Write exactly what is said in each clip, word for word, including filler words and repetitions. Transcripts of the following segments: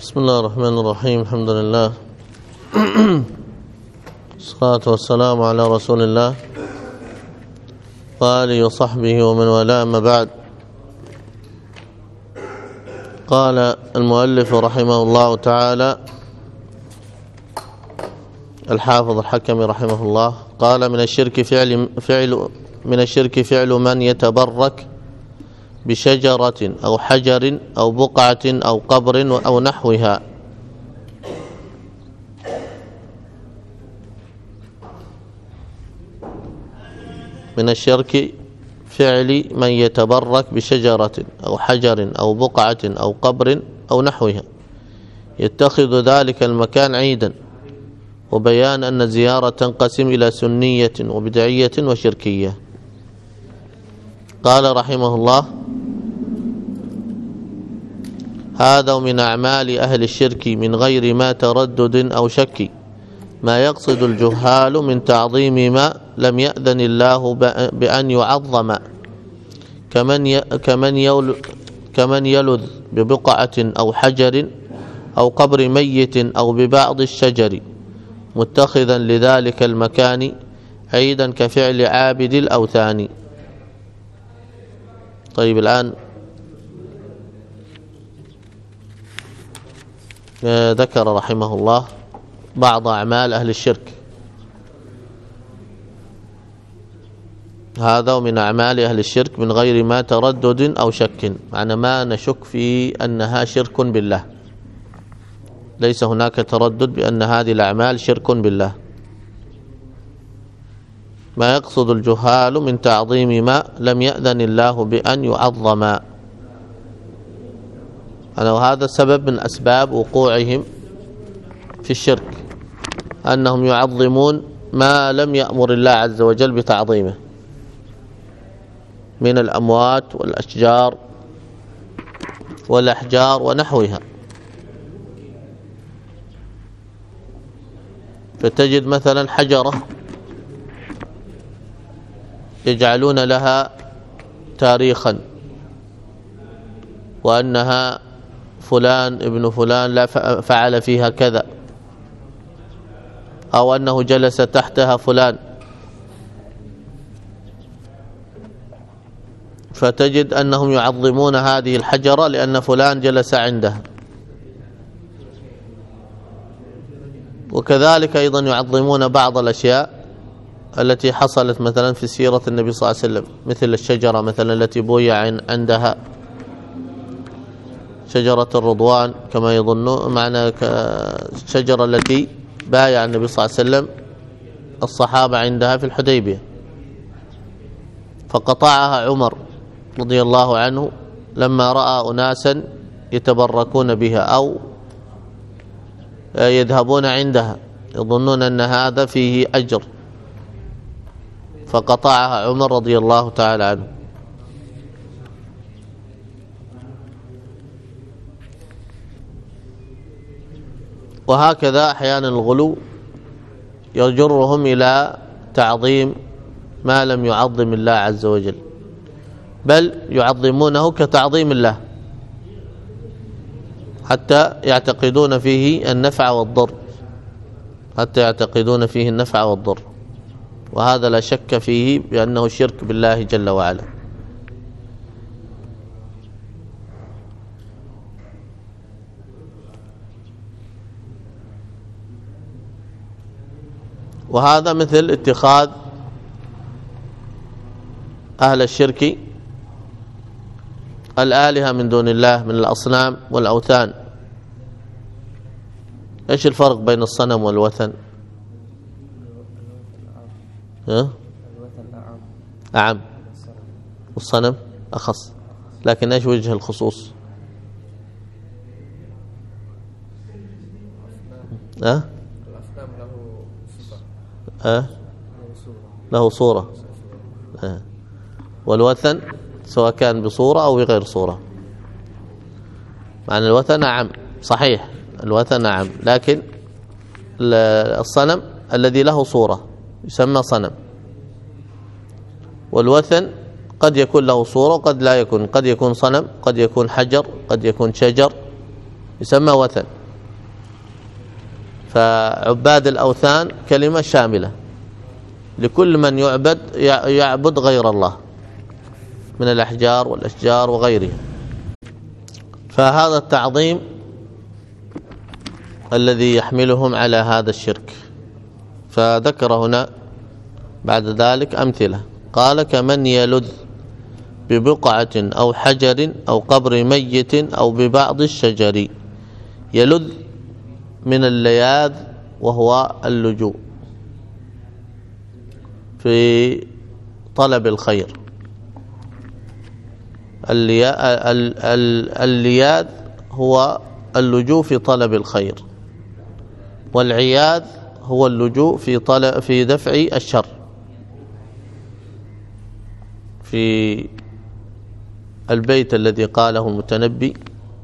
بسم الله الرحمن الرحيم. الحمد لله الصلاة والسلام على رسول الله وآله وصحبه ومن والاه، أما بعد. قال المؤلف رحمه الله تعالى الحافظ الحكمي رحمه الله، قال من الشرك فعل فعل من الشرك فعل من يتبرك بشجرة أو حجر أو بقعة أو قبر أو نحوها. من الشرك فعل من يتبرك بشجرة أو حجر أو بقعة أو قبر أو نحوها، يتخذ ذلك المكان عيدا، وبيان أن الزيارة تنقسم إلى سنية وبدعية وشركية. قال رحمه الله: هذا من أعمال أهل الشرك من غير ما تردد أو شك، ما يقصد الجهال من تعظيم ما لم يأذن الله بأن يعظم، كمن كمن كمن يلذ ببقعة أو حجر أو قبر ميت أو ببعض الشجر، متخذا لذلك المكان عيدا كفعل عابد الأوثان. طيب، الآن ذكر رحمه الله بعض أعمال أهل الشرك. هذا من أعمال أهل الشرك من غير ما تردد أو شك، معنى ما نشك في أنها شرك بالله، ليس هناك تردد بأن هذه الأعمال شرك بالله. ما يقصد الجهال من تعظيم ما لم يأذن الله بأن يعظم، أنا وهذا سبب من أسباب وقوعهم في الشرك، أنهم يعظمون ما لم يأمر الله عز وجل بتعظيمه من الأموات والأشجار والأحجار ونحوها. فتجد مثلا حجرة يجعلون لها تاريخا، وأنها فلان ابن فلان لا فعل فيها كذا، أو أنه جلس تحتها فلان، فتجد أنهم يعظمون هذه الحجرة لأن فلان جلس عندها. وكذلك أيضا يعظمون بعض الأشياء التي حصلت مثلا في سيرة النبي صلى الله عليه وسلم، مثل الشجرة مثلا التي بويع عندها، شجرة الرضوان كما يظنون، معنى الشجرة التي بايع النبي صلى الله عليه وسلم الصحابة عندها في الحديبية، فقطعها عمر رضي الله عنه لما رأى أناسا يتبركون بها أو يذهبون عندها يظنون أن هذا فيه أجر، فقطعها عمر رضي الله تعالى عنه. وهكذا أحيانا الغلو يجرهم إلى تعظيم ما لم يعظم الله عز وجل، بل يعظمونه كتعظيم الله، حتى يعتقدون فيه النفع والضر حتى يعتقدون فيه النفع والضر وهذا لا شك فيه بأنه شرك بالله جل وعلا. وهذا مثل اتخاذ أهل الشرك الآلهة من دون الله من الأصنام والأوثان. إيش الفرق بين الصنم والوثن؟ ها؟ أعم، والصنم أخص، لكن إيش وجه الخصوص؟ ها؟ أه؟ له صورة، أه. والوثن سواء كان بصورة أو بغير صورة. معنى الوثن أعم، صحيح الوثن أعم، لكن الصنم الذي له صورة يسمى صنم، والوثن قد يكون له صورة وقد لا يكون، قد يكون صنم، قد يكون حجر، قد يكون شجر، يسمى وثن. فعباد الأوثان كلمة شاملة لكل من يعبد يعبد غير الله من الأحجار والأشجار وغيرها. فهذا التعظيم الذي يحملهم على هذا الشرك. فذكر هنا بعد ذلك أمثلة، قال: كمن يلذ ببقعة أو حجر أو قبر ميت أو ببعض الشجر. يلذ من اللياذ وهو اللجوء في طلب الخير. اللياذ هو اللجوء في طلب الخير، والعياذ هو اللجوء في طلب في دفع الشر. في البيت الذي قاله المتنبي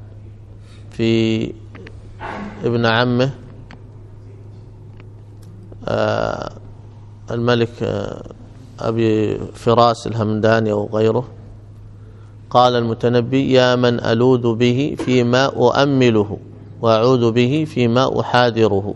في ابن عمه آه الملك آه أبي فراس الهمداني أو غيره، قال المتنبي: يا من ألوذ به فيما أؤمله وأعوذ به فيما أحاذره.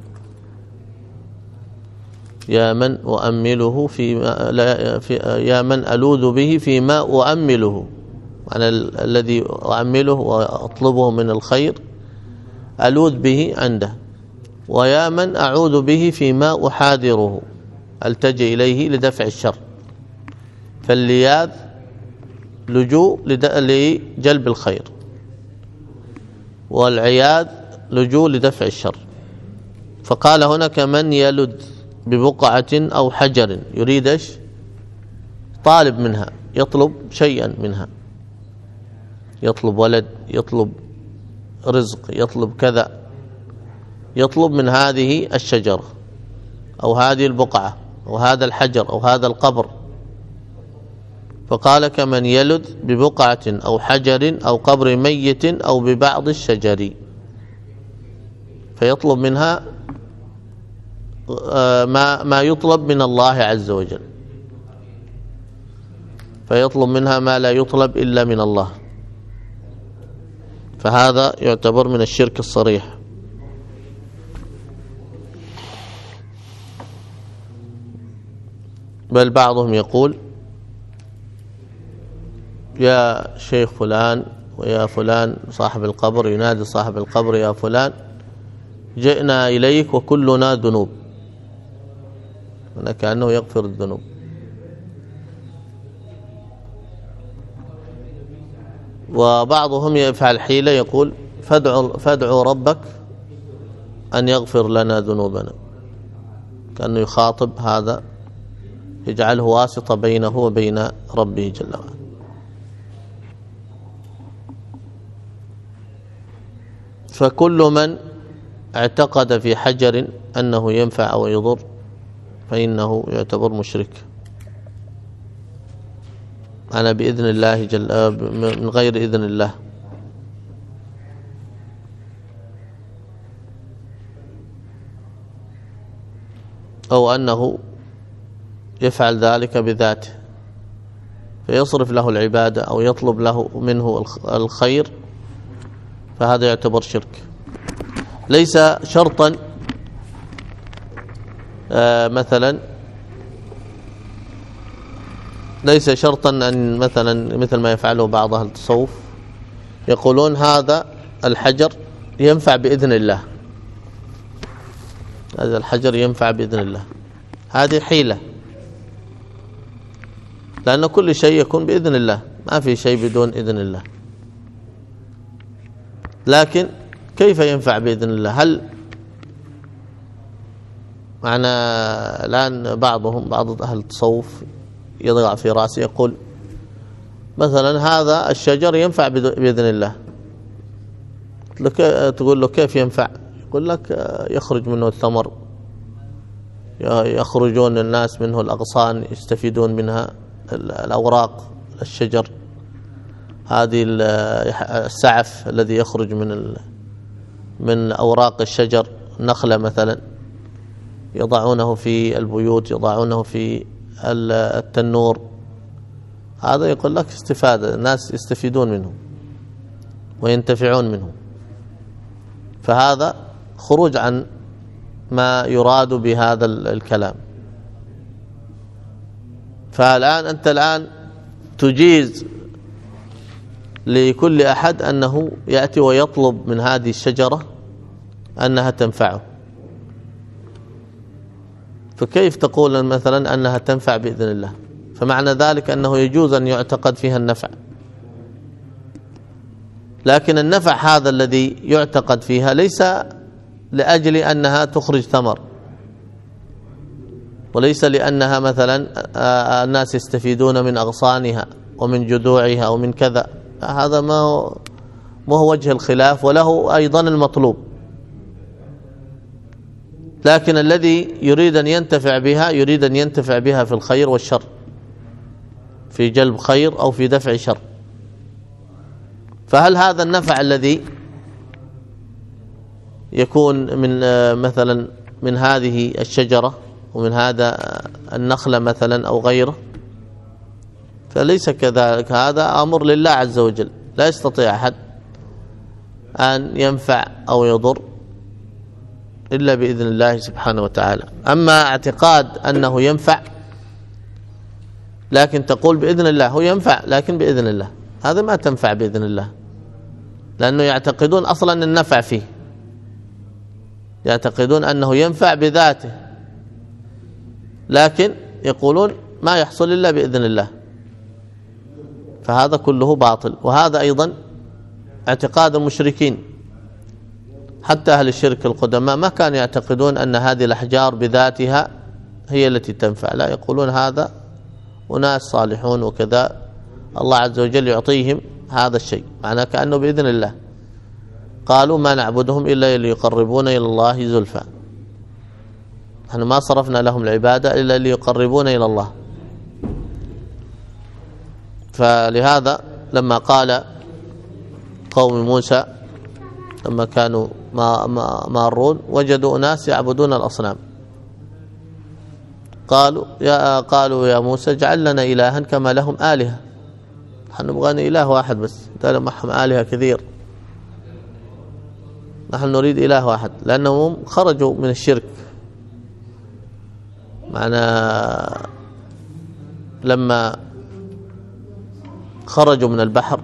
يا من أؤمله فيما لا في يا من ألوذ به فيما أؤمله، أنا الذي أؤمله وأطلبه من الخير ألوذ به عنده. ويا من أعوذ به فيما أحاذره، ألتجئ إليه لدفع الشر. فاللياذ لجوء لجلب الخير، والعياذ لجوء لدفع الشر. فقال هنا: كمن يلذ ببقعة أو حجر، يريد ايش؟ طالب منها، يطلب شيئا منها، يطلب ولد، يطلب رزق، يطلب كذا، يطلب من هذه الشجرة أو هذه البقعة أو هذا الحجر أو هذا القبر. فقال: كمن يلذ ببقعة أو حجر أو قبر ميت أو ببعض الشجر، فيطلب منها ما ما يطلب من الله عز وجل، فيطلب منها ما لا يطلب إلا من الله. فهذا يعتبر من الشرك الصريح. بل بعضهم يقول: يا شيخ فلان ويا فلان صاحب القبر، ينادي صاحب القبر: يا فلان جئنا إليك وكلنا ذنوب، كأنه يغفر الذنوب. وبعضهم يفعل حيلة، يقول: فادعوا فادعوا ربك أن يغفر لنا ذنوبنا، كأنه يخاطب هذا، يجعله واسطة بينه وبين ربه جل وعلا. فكل من اعتقد في حجر أنه ينفع أو يضر فإنه يعتبر مشرك. أنا بإذن الله جل من غير إذن الله. أو أنه يفعل ذلك بذاته فيصرف له العبادة أو يطلب له منه الخير، فهذا يعتبر شرك. ليس شرطا آه مثلا ليس شرطا أن مثلا مثل ما يفعله بعض أهل التصوف، يقولون هذا الحجر ينفع بإذن الله، هذا الحجر ينفع بإذن الله. هذه حيلة، لأن كل شيء يكون بإذن الله، ما في شيء بدون إذن الله. لكن كيف ينفع بإذن الله؟ هل معنا الآن بعضهم بعض أهل التصوف يضع في رأسه يقول مثلا هذا الشجر ينفع بإذن الله، تقول له كيف ينفع؟ يقول لك يخرج منه الثمر، يخرجون الناس منه الأغصان، يستفيدون منها الأوراق الشجر، هذه السعف الذي يخرج من من أوراق الشجر، نخلة مثلا، يضعونه في البيوت، يضعونه في التنور، هذا يقول لك استفادة، الناس يستفيدون منه وينتفعون منه. فهذا خروج عن ما يراد بهذا الكلام. فالآن أنت الآن تجيز لكل أحد أنه يأتي ويطلب من هذه الشجرة أنها تنفعه، فكيف تقول مثلا أنها تنفع بإذن الله؟ فمعنى ذلك أنه يجوز أن يعتقد فيها النفع، لكن النفع هذا الذي يعتقد فيها ليس لأجل أنها تخرج ثمر، وليس لأنها مثلا الناس يستفيدون من أغصانها ومن جذوعها ومن كذا، هذا ما هو ما هو وجه الخلاف، وله أيضا المطلوب. لكن الذي يريد أن ينتفع بها يريد أن ينتفع بها في الخير والشر، في جلب خير أو في دفع شر. فهل هذا النفع الذي يكون من مثلا من هذه الشجرة ومن هذا النخلة مثلا أو غيره، فليس كذلك، هذا أمر لله عز وجل، لا يستطيع أحد أن ينفع أو يضر إلا بإذن الله سبحانه وتعالى. أما اعتقاد أنه ينفع لكن تقول بإذن الله، هو ينفع لكن بإذن الله، هذا ما تنفع بإذن الله، لأنه يعتقدون أصلا النفع فيه، يعتقدون أنه ينفع بذاته، لكن يقولون ما يحصل إلا بإذن الله، فهذا كله باطل. وهذا أيضا اعتقاد المشركين، حتى أهل الشرك القدماء ما كانوا يعتقدون أن هذه الأحجار بذاتها هي التي تنفع، لا، يقولون هذا أناس صالحون وكذا الله عز وجل يعطيهم هذا الشيء، معناه كأنه بإذن الله. قالوا ما نعبدهم إلا ليقربون إلى الله زلفى، نحن ما صرفنا لهم العبادة إلا ليقربون إلى الله. فلهذا لما قال قوم موسى لما كانوا مارون وجدوا أناس يعبدون الأصنام، قالوا يا قالوا يا موسى اجعل لنا إلها كما لهم آلهة، نحن نبغى إله واحد بس، قالوا معهم آلهة كثير، نحن نريد إله واحد، لأنهم خرجوا من الشرك. معنا لما خرجوا من البحر،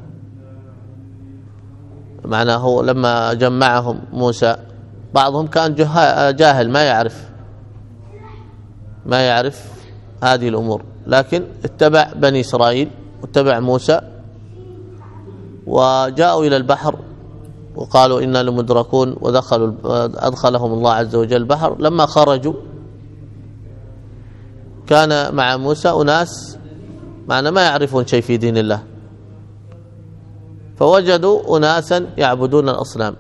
معناه هو لما جمعهم موسى بعضهم كان جاهل ما يعرف ما يعرف هذه الأمور، لكن اتبع بني إسرائيل واتبع موسى وجاءوا إلى البحر وقالوا إنا لمدركون، ودخلوا أدخلهم الله عز وجل البحر. لما خرجوا كان مع موسى أناس معنا ما يعرفون شيء في دين الله، فوجدوا أناسا يعبدون الأصنام،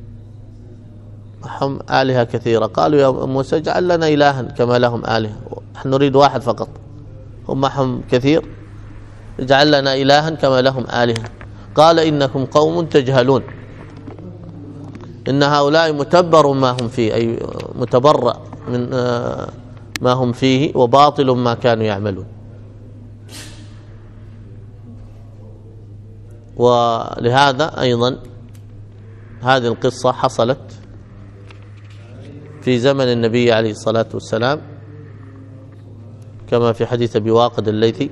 هم آلهة كثيرة. قالوا يا موسى اجعل لنا إلها كما لهم آلهة، نحن نريد واحد فقط، هم معهم كثير، اجعل لنا إلها كما لهم آلهة. قال إنكم قوم تجهلون، إن هؤلاء متبر ما هم فيه، أي متبرأ من ما هم فيه، وباطل ما كانوا يعملون. ولهذا أيضا هذه القصة حصلت في زمن النبي عليه الصلاة والسلام، كما في حديث أبي واقد الليثي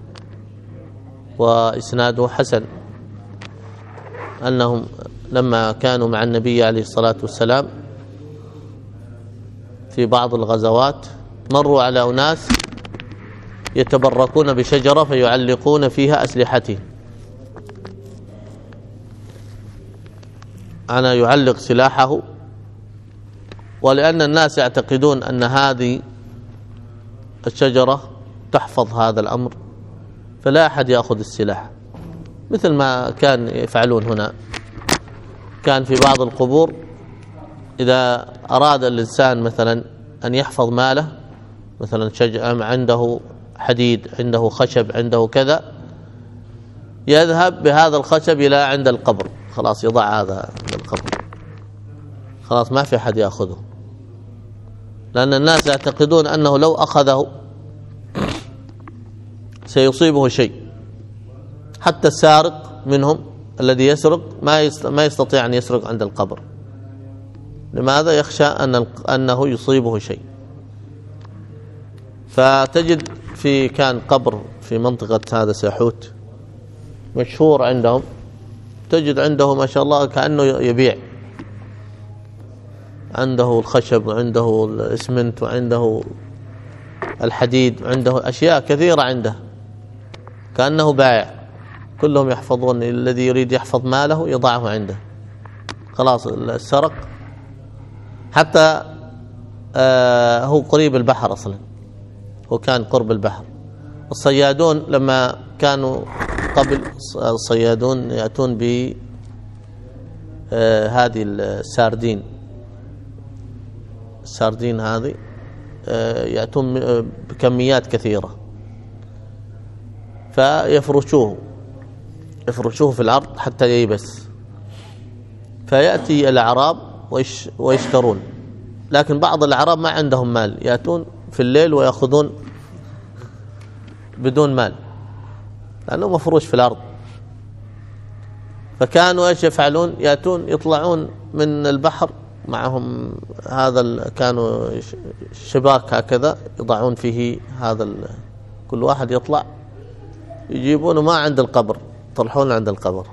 وإسناده حسن، أنهم لما كانوا مع النبي عليه الصلاة والسلام في بعض الغزوات مروا على أناس يتبركون بشجرة فيعلقون فيها أسلحتهم، أنا يعلق سلاحه، ولأن الناس يعتقدون أن هذه الشجرة تحفظ هذا الأمر فلا أحد يأخذ السلاح، مثل ما كان يفعلون هنا. كان في بعض القبور إذا أراد الإنسان مثلا أن يحفظ ماله، مثلا عنده حديد، عنده خشب، عنده كذا، يذهب بهذا الخشب إلى عند القبر، خلاص يضع هذا عند القبر، خلاص ما في أحد يأخذه، لأن الناس يعتقدون أنه لو أخذه سيصيبه شيء. حتى السارق منهم الذي يسرق ما ما يستطيع أن يسرق عند القبر، لماذا؟ يخشى أن أنه يصيبه شيء. فتجد في كان قبر في منطقة هذا ساحوت مشهور عندهم، تجد عنده ما شاء الله كأنه يبيع، عنده الخشب وعنده الإسمنت وعنده الحديد وعنده أشياء كثيرة عنده كأنه بائع، كلهم يحفظون، الذي يريد يحفظ ماله يضعه عنده، خلاص السرق. حتى آه هو قريب البحر أصلا، هو كان قرب البحر. الصيادون لما كانوا قبل الصيادون يأتون ب آه هذه الساردين، الساردين هذه آه يأتون بكميات كثيرة، فيفرشوه يفرشوه في الأرض حتى ييبس، فيأتي الأعراب ويشترون. لكن بعض الأعراب ما عندهم مال، يأتون في الليل ويأخذون بدون مال لأنه مفروش في الأرض. فكانوا ايش يفعلون؟ يأتون يطلعون من البحر معهم هذا، كانوا شباك هكذا يضعون فيه هذا، كل واحد يطلع يجيبونه ما عند القبر، يطرحون عند القبر.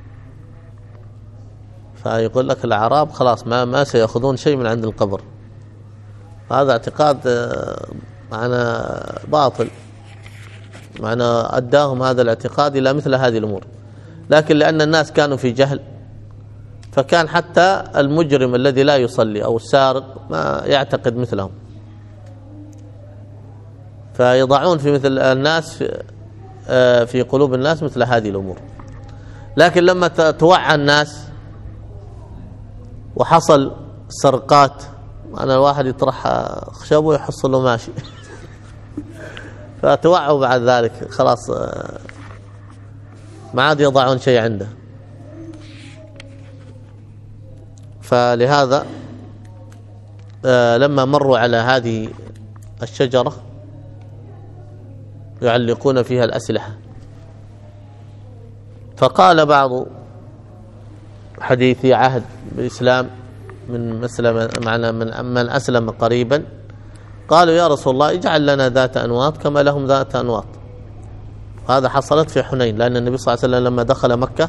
فيقول لك الأعراب خلاص ما ما سيأخذون شيء من عند القبر. هذا اعتقاد معنا باطل، معنا أداهم هذا الاعتقاد إلى مثل هذه الأمور. لكن لأن الناس كانوا في جهل، فكان حتى المجرم الذي لا يصلي أو السارق ما يعتقد مثلهم، فيضعون في مثل الناس في, في قلوب الناس مثل هذه الأمور. لكن لما توعى الناس وحصل سرقات، أنا الواحد يطرح خشبه ويحصل له ماشي فتوعوا بعد ذلك خلاص ما عاد يضعون شيء عنده. فلهذا لما مروا على هذه الشجرة يعلقون فيها الأسلحة، فقال بعض حديثي عهد بالإسلام من مسلم معنا من من أسلم قريبا، قالوا يا رسول الله اجعل لنا ذات أنواط كما لهم ذات أنواط. هذا حصلت في حنين، لأن النبي صلى الله عليه وسلم لما دخل مكة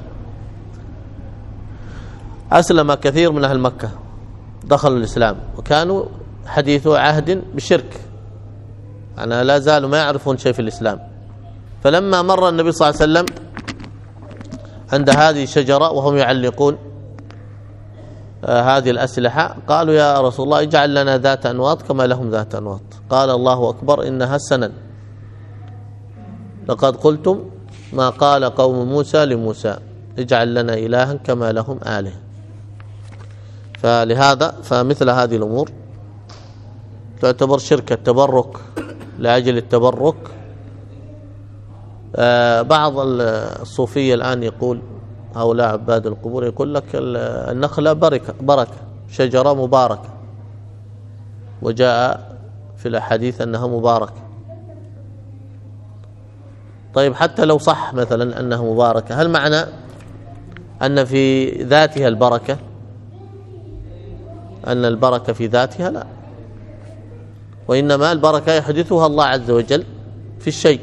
أسلم كثير من أهل مكة، دخلوا الإسلام وكانوا حديثو عهد بشرك، يعني لا زالوا ما يعرفون شيء في الإسلام. فلما مر النبي صلى الله عليه وسلم عند هذه الشجرة وهم يعلقون آه هذه الأسلحة، قالوا يا رسول الله اجعل لنا ذات أنواط كما لهم ذات أنواط. قال الله أكبر إنها السنن، لقد قلتم ما قال قوم موسى لموسى اجعل لنا إلها كما لهم آله. فلهذا فمثل هذه الأمور تعتبر شرك، التبرك لأجل التبرك. آه بعض الصوفية الآن يقول هؤلاء عباد القبور، يقول لك النخلة بركة بركة شجرة مباركة، وجاء في الأحاديث أنها مباركة. طيب حتى لو صح مثلا أنها مباركة، هل معنى أن في ذاتها البركة، أن البركة في ذاتها؟ لا، وإنما البركة يحدثها الله عز وجل في الشيء.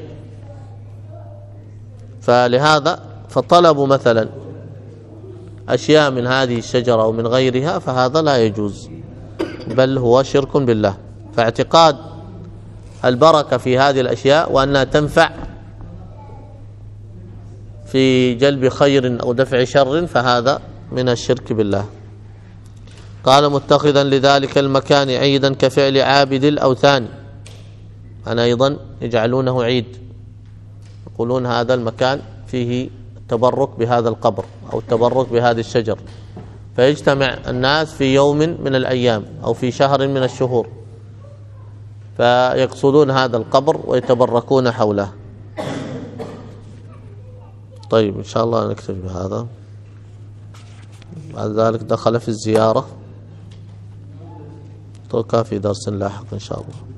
فلهذا فطلبوا مثلا أشياء من هذه الشجرة أو من غيرها فهذا لا يجوز، بل هو شرك بالله. فاعتقاد البركة في هذه الأشياء وأنها تنفع في جلب خير أو دفع شر فهذا من الشرك بالله. قال متخذا لذلك المكان عيدا كفعل عابد الأوثان، أنا أيضا يجعلونه عيد، يقولون هذا المكان فيه التبرك بهذا القبر أو التبرك بهذه الشجر، فيجتمع الناس في يوم من الأيام أو في شهر من الشهور فيقصدون هذا القبر ويتبركون حوله. طيب إن شاء الله نكتفي بهذا. بعد ذلك دخل في الزيارة، توقع في درس لاحق إن شاء الله.